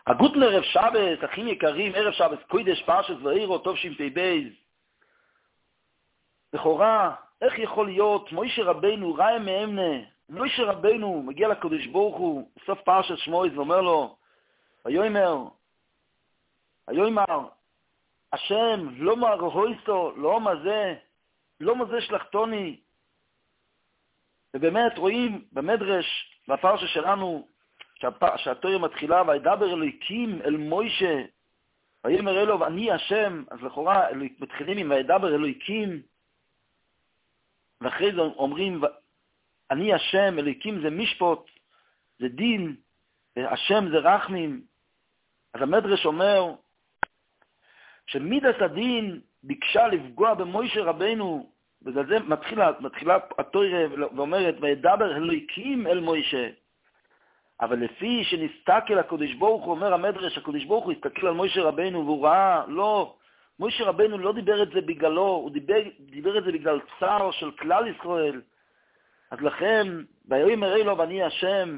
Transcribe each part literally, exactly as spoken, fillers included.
הגוטן ערב שבת, אחים יקרים, ערב שבת, קודש פרשת ואירו, טוב שמתי בייז. לכאורה, איך יכול להיות, מוישה רבנו, ראי מאמנה, מוישה רבנו, מגיע לקודש ברוך הוא, בסוף פרשת שמועז, ואומר לו, ויאמר, ויאמר, השם, לא מהרויסו, לא מה זה, לא מה זה שלחתוני. ובאמת רואים במדרש, בפרשה שלנו, שהתורה מתחילה, וידבר אלוהיקים אל מוישה, ויאמר אלוהו, אני השם, אז לכאורה מתחילים עם וידבר אלוהיקים, ואחרי זה אומרים, אני השם, אלוהיקים זה משפוט, זה דין, השם זה רחמים. אז המדרש אומר, שמידת הדין ביקשה לפגוע במוישה רבנו, בגלל זה מתחילה, מתחילה התורה ואומרת, וידבר אלוהיקים אל מוישה. אבל לפי שנסתכל הקדוש ברוך הוא, אומר המדרש, הקדוש ברוך הוא הסתכל על מוישה רבנו, והוא ראה, לא, מוישה רבנו לא דיבר את זה בגללו, הוא דיבר, דיבר את זה בגלל צער של כלל ישראל. אז לכן, ויאמר אלוהו ואני השם.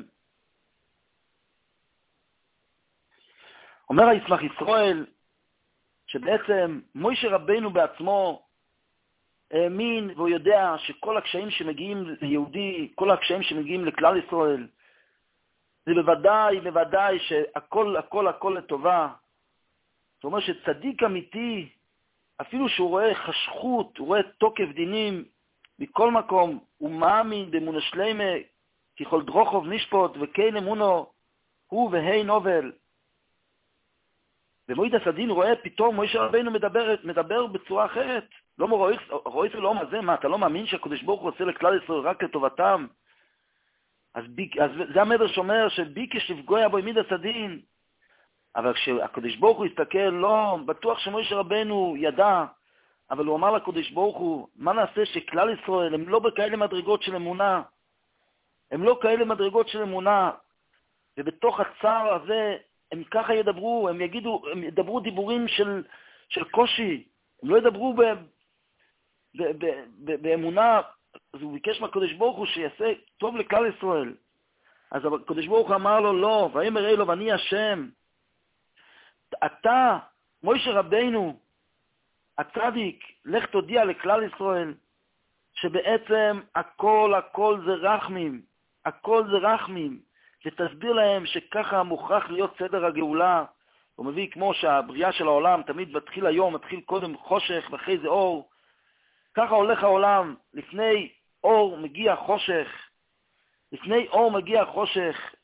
אומר הישמח ישראל, שבעצם מוישה רבנו בעצמו האמין, והוא יודע שכל הקשיים שמגיעים ליהודי, כל הקשיים שמגיעים לכלל ישראל, זה בוודאי, בוודאי שהכל, הכל, הכל לטובה. זאת אומרת שצדיק אמיתי, אפילו שהוא רואה חשכות, הוא רואה תוקף דינים, מכל מקום, הוא מאמין באמונה שלמה, ככל דרוכוב נשפוט, וכן אמונו, הוא והי נובל. ומועיד הסדין רואה פתאום, מוישה רבנו מדבר, מדבר בצורה אחרת. לא רואה זה לא מה זה, מה, אתה לא מאמין שהקדוש ברוך הוא עושה לכלל ישראל רק לטובתם? אז, ביק, אז זה המדרש אומר שביקש לפגוע בו מידת הדין. אבל כשהקדוש ברוך הוא הסתכל, לא, בטוח שמוישה רבנו ידע, אבל הוא אמר לקדוש ברוך הוא, מה נעשה שכלל ישראל הם לא בכאלה מדרגות של אמונה, הם לא כאלה מדרגות של אמונה, ובתוך הצער הזה הם ככה ידברו, הם יגידו, הם ידברו דיבורים של, של קושי, הם לא ידברו ב, ב, ב, ב, באמונה. אז הוא ביקש מהקדוש ברוך הוא שיעשה טוב לכלל ישראל. אז הקדוש ברוך הוא אמר לו, לא, ויאמר אלוהו ואני השם. אתה, מוישה רבנו, הצדיק, לך תודיע לכלל ישראל, שבעצם הכל, הכל זה רחמים, הכל זה רחמים, ותסביר להם שככה מוכרח להיות סדר הגאולה. הוא מביא כמו שהבריאה של העולם תמיד מתחיל היום, מתחיל קודם חושך ואחרי זה אור, ככה הולך העולם, לפני אור מגיע חושך, לפני אור מגיע חושך.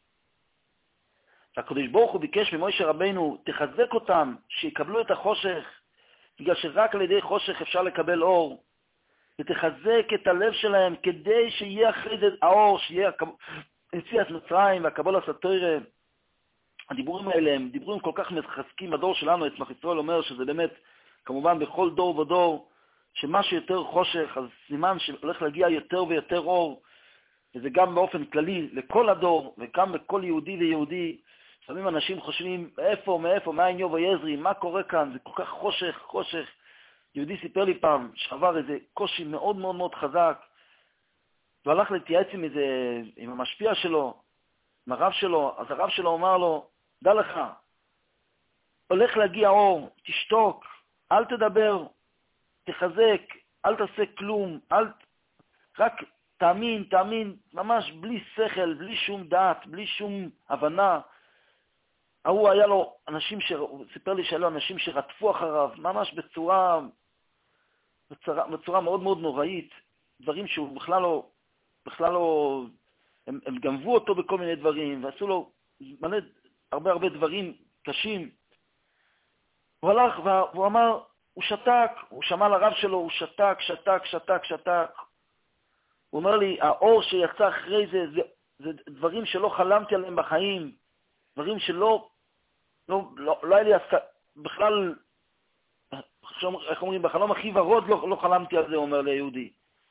הקדוש ברוך הוא ביקש ממוישה רבנו, תחזק אותם, שיקבלו את החושך, בגלל שרק על ידי חושך אפשר לקבל אור, ותחזק את הלב שלהם, כדי שיהיה אחרי זה האור, שיהיה יציאת מצרים והקבלה סתירה. הדיבורים האלה הם דיבורים כל כך מחזקים. הדור שלנו, ישמח ישראל, אומר שזה באמת, כמובן בכל דור ודור, שמה שיותר חושך, אז סימן שהולך להגיע יותר ויותר אור, וזה גם באופן כללי לכל הדור, וגם בכל יהודי ויהודי. לפעמים אנשים חושבים, איפה, מאיפה, מה עניו ויזרי, מה קורה כאן, זה כל כך חושך, חושך. יהודי סיפר לי פעם, שעבר איזה קושי מאוד מאוד מאוד חזק, הוא הלך להתייעץ עם איזה, עם המשפיע שלו, עם הרב שלו, אז הרב שלו אמר לו, דע לך, הולך להגיע אור, תשתוק, אל תדבר, תחזק, אל תעשה כלום, אל, רק תאמין, תאמין, ממש בלי שכל, בלי שום דעת, בלי שום הבנה. הוא היה לו אנשים, הוא סיפר לי שהיו אנשים שרדפו אחריו, ממש בצורה, בצורה, בצורה מאוד מאוד נוראית, דברים שהוא בכלל לא, בכלל לא, הם, הם גנבו אותו בכל מיני דברים, ועשו לו מלא, הרבה הרבה דברים קשים. הוא הלך והוא אמר, הוא שתק, הוא שמע לרב שלו, הוא שתק, שתק, שתק, שתק. הוא אומר לי, האור שיצא אחרי זה, זה, זה דברים שלא חלמתי עליהם בחיים, דברים שלא, לא, לא, לא היה לי בכלל, איך אומרים, בחלום הכי ורוד לא, לא חלמתי על זה, אומר ליהודי.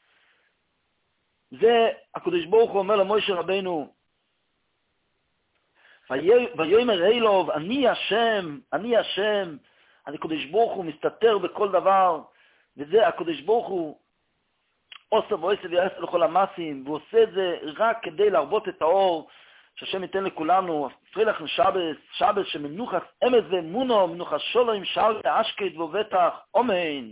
זה הקדוש ברוך הוא אומר למוישה רבנו, ויאמר אלוהו, אני השם, אני השם, אני הקדוש ברוך הוא מסתתר בכל דבר, וזה הקדוש ברוך הוא עושה ועושה ויעשה לכל המעשים, והוא עושה את זה רק כדי להרבות את האור, שהשם ייתן לכולנו, פרילך שבת, שבת שמנוחת אמס ואמונו, מנוחת שולו עם שער ואשקד ובטח, אמן.